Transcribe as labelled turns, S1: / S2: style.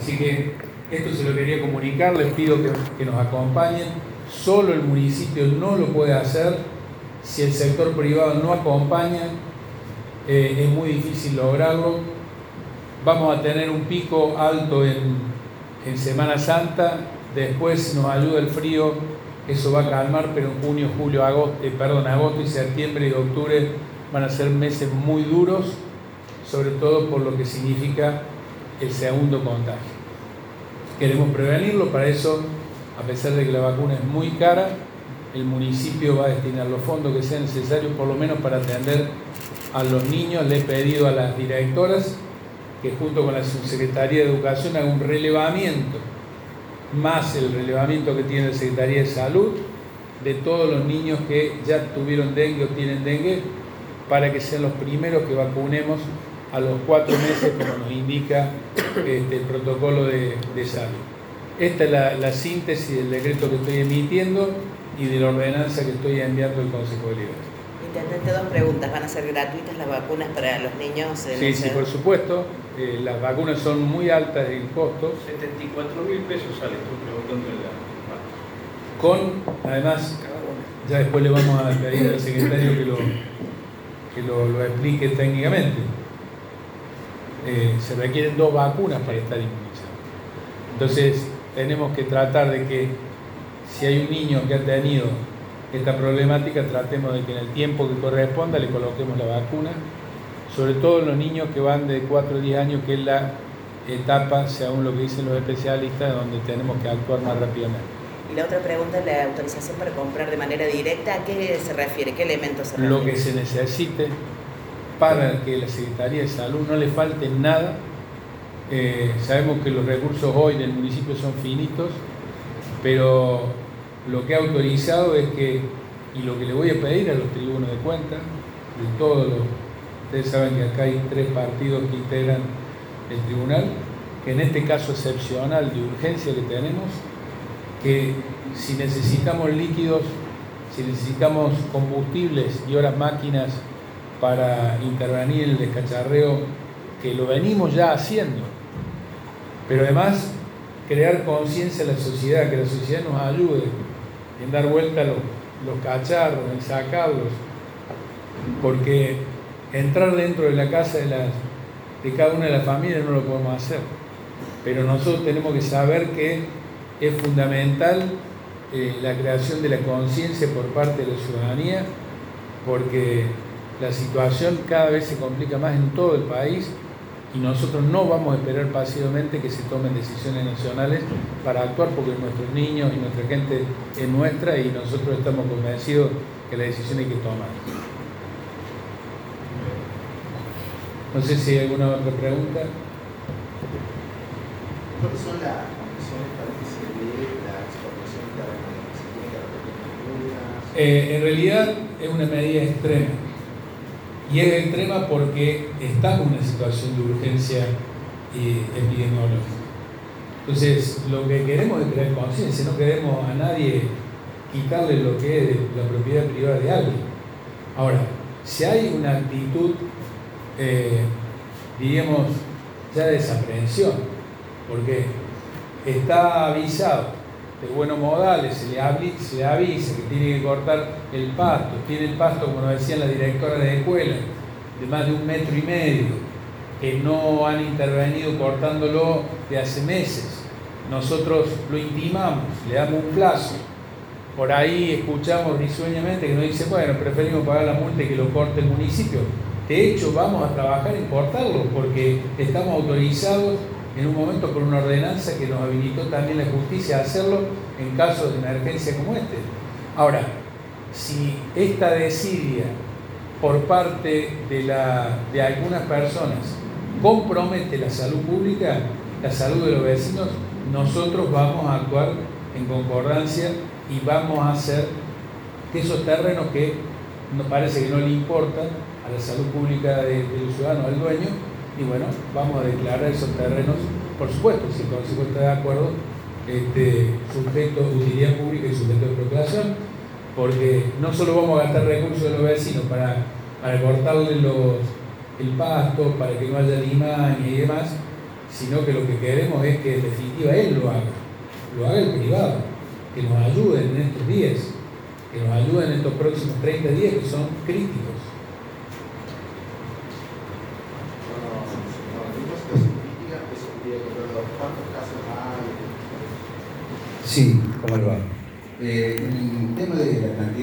S1: Así que esto se lo quería comunicar, les pido que nos acompañen. Solo el municipio no lo puede hacer. Si el sector privado no acompaña, es muy difícil lograrlo. Vamos a tener un pico alto en Semana Santa, después nos ayuda el frío, eso va a calmar, pero en junio, julio, agosto y septiembre y octubre van a ser meses muy duros, sobre todo por lo que significa el segundo contagio. Queremos prevenirlo, para eso, a pesar de que la vacuna es muy cara, el municipio va a destinar los fondos que sean necesarios, por lo menos para atender a los niños. Le he pedido a las directoras que junto con la Subsecretaría de Educación haga un relevamiento, más el relevamiento que tiene la Secretaría de Salud, de todos los niños que ya tuvieron dengue o tienen dengue, para que sean los primeros que vacunemos a los 4 meses, como nos indica el protocolo de salud. Esta es la síntesis del decreto que estoy emitiendo y de la ordenanza que estoy enviando al Consejo Deliberante.
S2: Intendente, 2 preguntas. ¿Van a ser gratuitas las vacunas para los niños?
S1: Sí, por supuesto. Las vacunas son muy altas en costos.
S3: 74.000 pesos sale, estoy preguntando en la...
S1: Además, ya después le vamos a pedir al secretario que lo explique técnicamente. Se requieren 2 vacunas para estar inmunizado. Entonces, tenemos que tratar de que si hay un niño que ha tenido esta problemática, tratemos de que en el tiempo que corresponda le coloquemos la vacuna, sobre todo en los niños que van de 4 a 10 años, que es la etapa, según lo que dicen los especialistas, donde tenemos que actuar más rápidamente.
S2: Y la otra pregunta es la autorización para comprar de manera directa. ¿A qué se refiere? ¿Qué elementos se refiere?
S1: Lo que se necesite para que la Secretaría de Salud no le falte nada. Sabemos que los recursos hoy del municipio son finitos, pero lo que ha autorizado es que, y lo que le voy a pedir a los tribunos de cuentas, de todos los, ustedes saben que acá hay 3 partidos que integran el tribunal, que en este caso excepcional de urgencia que tenemos, que si necesitamos líquidos, si necesitamos combustibles y ahora máquinas para intervenir en el descacharreo, que lo venimos ya haciendo, pero además crear conciencia en la sociedad, que la sociedad nos ayude en dar vuelta los cacharros, en sacarlos, porque entrar dentro de la casa de cada una de las familias no lo podemos hacer, pero nosotros tenemos que saber que es fundamental la creación de la conciencia por parte de la ciudadanía, porque la situación cada vez se complica más en todo el país y nosotros no vamos a esperar pasivamente que se tomen decisiones nacionales para actuar, porque nuestros niños y nuestra gente es nuestra y nosotros estamos convencidos que la decisión hay que tomar. No sé si hay alguna otra pregunta.
S4: ¿Cuáles son las condiciones para que se dé la exportación de se tiene que
S1: En realidad es una medida extrema. Y es extrema porque estamos en una situación de urgencia epidemiológica. Entonces, lo que queremos es crear conciencia, no queremos a nadie quitarle lo que es la propiedad privada de alguien. Ahora, si hay una actitud, diríamos, ya de desaprehensión, porque está avisado de buenos modales, se le avisa que tiene que cortar el pasto, tiene el pasto, como nos decían las directoras de escuela, de más de 1,5 metros, que no han intervenido cortándolo de hace meses. Nosotros lo intimamos, le damos un plazo. Por ahí escuchamos risueñamente que nos dicen, bueno, preferimos pagar la multa y que lo corte el municipio. De hecho, vamos a trabajar en cortarlo porque estamos autorizados en un momento por una ordenanza que nos habilitó también la justicia a hacerlo en casos de emergencia como este. Ahora, si esta desidia por parte de algunas personas compromete la salud pública, la salud de los vecinos, nosotros vamos a actuar en concordancia y vamos a hacer que esos terrenos que nos parece que no le importan a la salud pública de los ciudadanos, al dueño, y bueno, vamos a declarar esos terrenos, por supuesto, si el Consejo está de acuerdo, sujeto de utilidad pública y sujeto de procreación, porque no solo vamos a gastar recursos de los vecinos para cortarle el pasto, para que no haya limaña y demás, sino que lo que queremos es que en definitiva él lo haga el privado, que nos ayuden en estos días, que nos ayuden en estos próximos 30 días que son críticos.
S4: ¿Cuántos casos hay?
S5: Sí, ¿cómo le va? En el tema de la cantidad